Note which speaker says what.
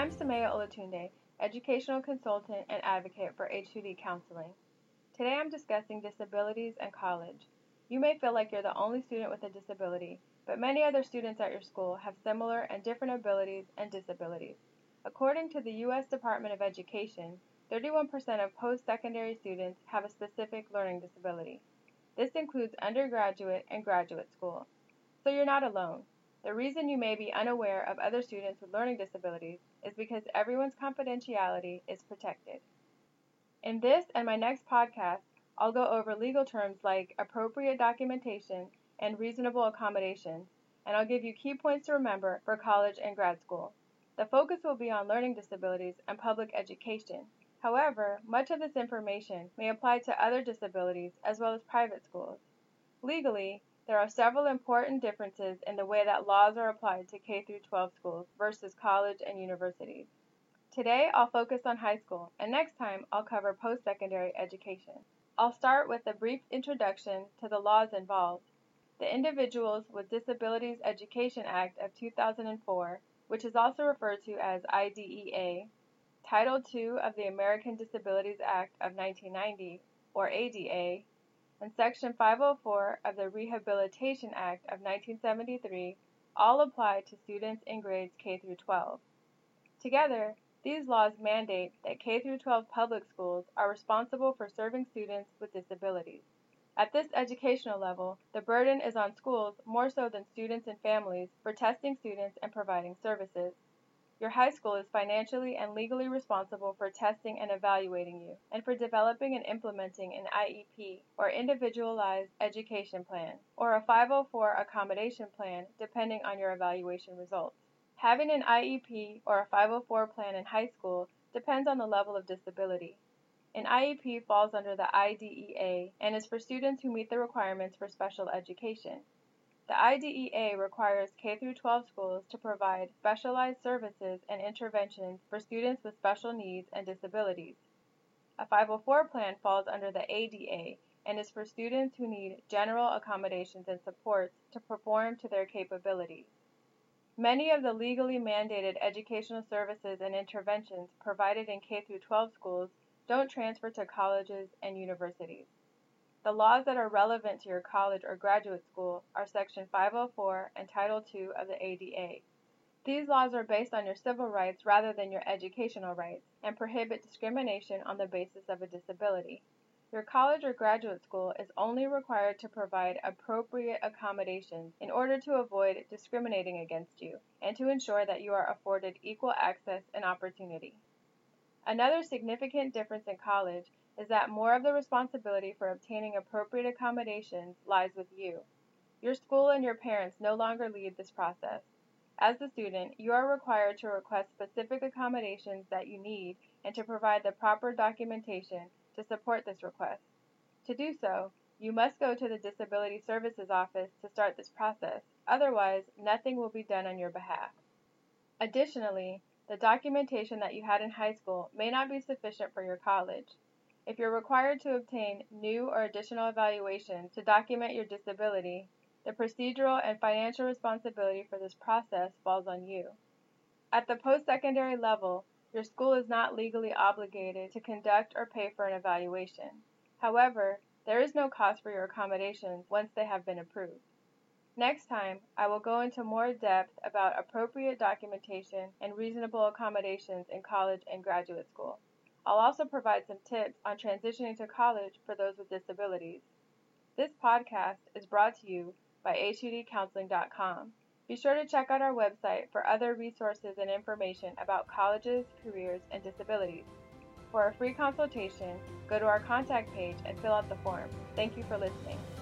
Speaker 1: I'm Samaya Olatunde, Educational Consultant and Advocate for H2D Counseling. Today I'm discussing disabilities and college. You may feel like you're the only student with a disability, but many other students at your school have similar and different abilities and disabilities. According to the U.S. Department of Education, 31% of post-secondary students have a specific learning disability. This includes undergraduate and graduate school. So you're not alone. The reason you may be unaware of other students with learning disabilities is because everyone's confidentiality is protected. In this and my next podcast, I'll go over legal terms like appropriate documentation and reasonable accommodations, and I'll give you key points to remember for college and grad school. The focus will be on learning disabilities and public education. However, much of this information may apply to other disabilities as well as private schools. Legally, there are several important differences in the way that laws are applied to K-12 schools versus college and universities. Today, I'll focus on high school, and next time, I'll cover post-secondary education. I'll start with a brief introduction to the laws involved. The Individuals with Disabilities Education Act of 2004, which is also referred to as IDEA, Title II of the American Disabilities Act of 1990, or ADA, and Section 504 of the Rehabilitation Act of 1973 all apply to students in grades K-12. Together, these laws mandate that K-12 public schools are responsible for serving students with disabilities. At this educational level, the burden is on schools more so than students and families for testing students and providing services. Your high school is financially and legally responsible for testing and evaluating you, and for developing and implementing an IEP, or Individualized Education Plan, or a 504 accommodation plan, depending on your evaluation results. Having an IEP or a 504 plan in high school depends on the level of disability. An IEP falls under the IDEA and is for students who meet the requirements for special education. The IDEA requires K-12 schools to provide specialized services and interventions for students with special needs and disabilities. A 504 plan falls under the ADA and is for students who need general accommodations and supports to perform to their capabilities. Many of the legally mandated educational services and interventions provided in K-12 schools don't transfer to colleges and universities. The laws that are relevant to your college or graduate school are Section 504 and Title II of the ADA. These laws are based on your civil rights rather than your educational rights and prohibit discrimination on the basis of a disability. Your college or graduate school is only required to provide appropriate accommodations in order to avoid discriminating against you and to ensure that you are afforded equal access and opportunity. Another significant difference in college is that more of the responsibility for obtaining appropriate accommodations lies with you. Your school and your parents no longer lead this process. As the student, you are required to request specific accommodations that you need and to provide the proper documentation to support this request. To do so, you must go to the Disability Services Office to start this process. Otherwise, nothing will be done on your behalf. Additionally, the documentation that you had in high school may not be sufficient for your college. If you're required to obtain new or additional evaluations to document your disability, the procedural and financial responsibility for this process falls on you. At the post-secondary level, your school is not legally obligated to conduct or pay for an evaluation. However, there is no cost for your accommodations once they have been approved. Next time, I will go into more depth about appropriate documentation and reasonable accommodations in college and graduate school. I'll also provide some tips on transitioning to college for those with disabilities. This podcast is brought to you by h2dcounseling.com. Be sure to check out our website for other resources and information about colleges, careers, and disabilities. For a free consultation, go to our contact page and fill out the form. Thank you for listening.